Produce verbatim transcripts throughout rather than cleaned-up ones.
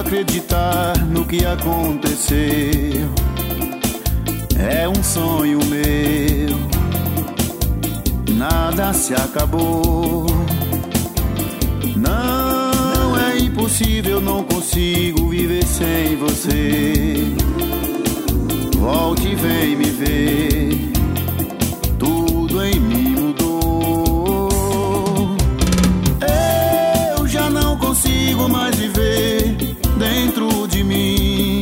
acreditar no que aconteceu. É um sonho meu, nada se acabou. Não é impossível, não consigo viver sem você. Volte e vem me ver, tudo em mim mudou. Eu já não consigo mais viver dentro de mim.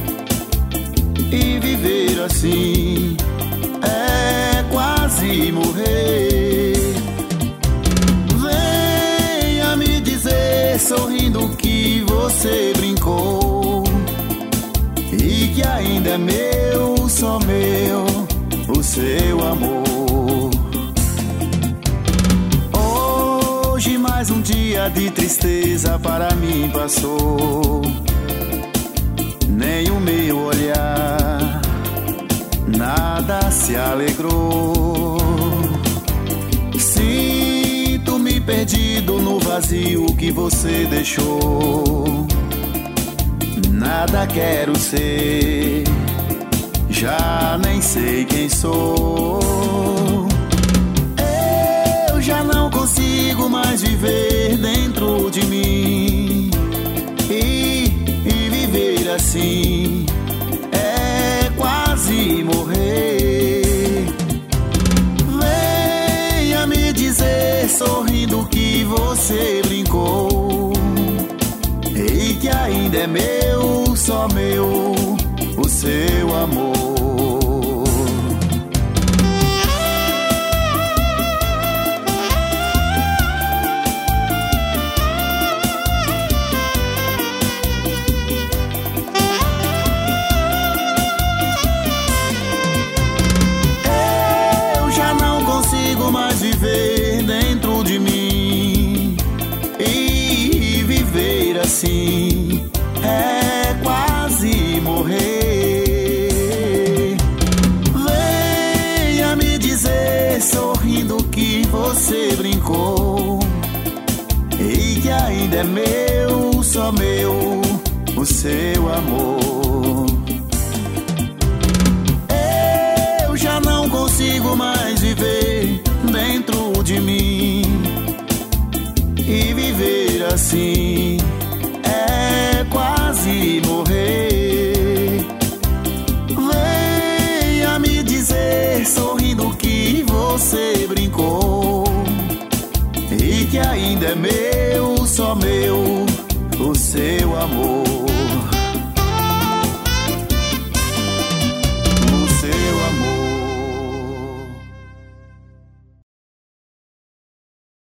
E viver assim é quase morrer. Venha me dizer sorrindo que você brincou e que ainda é meu, só meu, o seu amor. Hoje mais um dia de tristeza para mim passou. Nem o meu olhar, nada se alegrou. Sinto-me perdido no vazio que você deixou. Nada quero ser, já nem sei quem sou. Eu já não consigo mais viver dentro de mim. E, e viver assim é quase morrer. Venha me dizer sorrindo que você brincou e que ainda é meu, só meu, o seu amor. Eu já não consigo mais viver dentro de mim. E viver assim é quase morrer. Venha me dizer sorrindo que você brincou e que ainda é meu, só meu, o seu amor. Eu já não consigo mais viver dentro de mim. E viver assim é quase morrer. Venha me dizer sorrindo que você brincou e que ainda é meu, só meu,